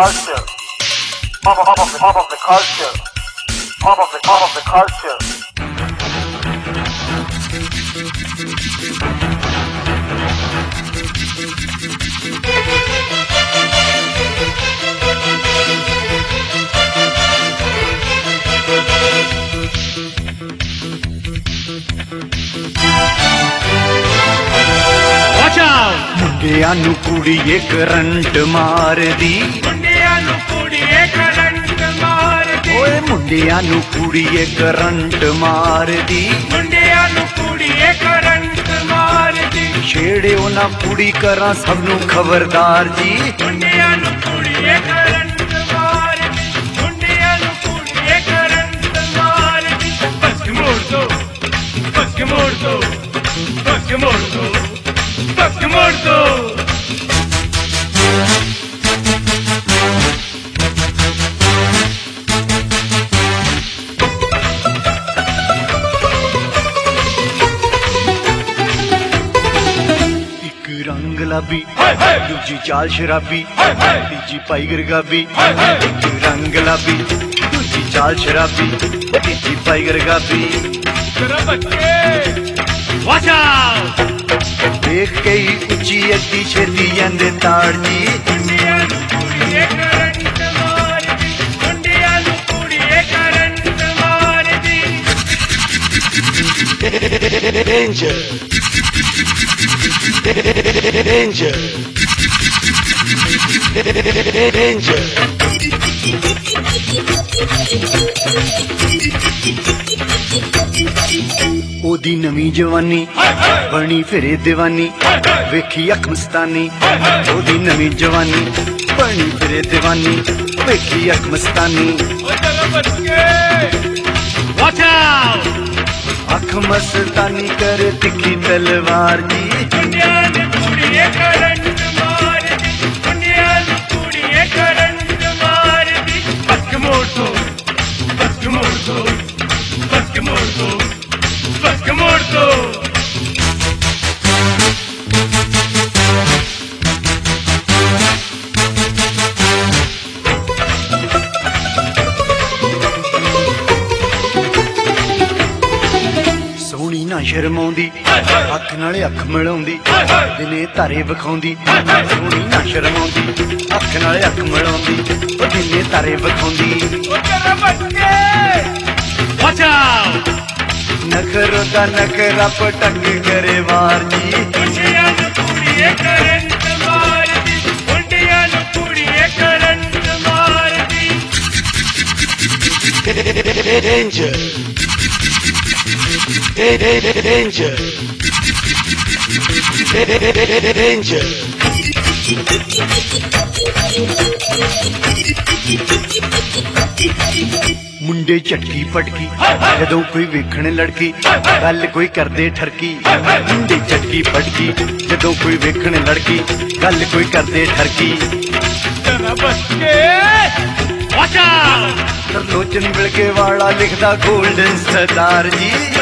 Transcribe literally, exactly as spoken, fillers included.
culture. Pop of, pop of the pop of the culture. Pop of the pop of the culture. मुंडियां नू कुड़िए current मार दी, मुंडियां नू कुड़िए current मार दी, ओए मुंडियां नू कुड़िए करंट मार दी, मुंडियां नू कुड़िए करंट मार दी। छेड़े ना कुड़ी करा सब नू खबरदार जी, मुंडियां नू कुड़िए करंट मार दी, मुंडियां नू कुड़िए करंट मार दी। बस के मोड़ दो, बस के मोड़ दो, बस के मोड़ दो, बस के मोड़ दो। रंग गुलाबी दूजी चाल शराबी तीजी पाई गरगाबी, एक रंग गुलाबी दूजी चाल शराबी तीजी पाई गरगाबी। देख के ही उची अद्दी छेती आंदे ताड़ जी, मुंडियां नू कुड़िए करंट मार दी, मुंडियां नू कुड़िए करंट मार दी। Danger danger danger. ओदी नवी जवानी बनी फिरे दीवानी, वेखी अख मस्तानी। ओदी नवी जवानी बनी फिरे दीवानी, वेखी अख मस्तानी। अख मस्तानी कर तिखी तलवार जी, मुंडियां नू कुड़िए करंट मार दी, मुंडियां नू कुड़िए करंट मार दी। बस के मोड़ दो, बस के मोड़ दो, बस के मोड़ दो, बस के मोड़ दो। सोहनी ना शर्माउंदी अख नाले अख मिलाउंदी, दिने तारे विखाउंदी। सोहनी ना शर्माउंदी अख नाले अख मिलाउंदी, दिने तारे विखाउंदी। नखरो दा नखरा पटक करे वार जी, मुंडियां नू कुड़िए करंट मार दी, मुंडियां नू कुड़िए करंट मार दी। Danger danger danger. मुंडे चटकी पटकी जदों कोई वेखण लड़की, गल कोई करदे ठरकी। मुंडे चटकी पटकी जदों कोई वेखण लड़की, गल कोई करदे ठरकी। लोचन बिलके वाला लिखदा गोल्डन सरदार जी,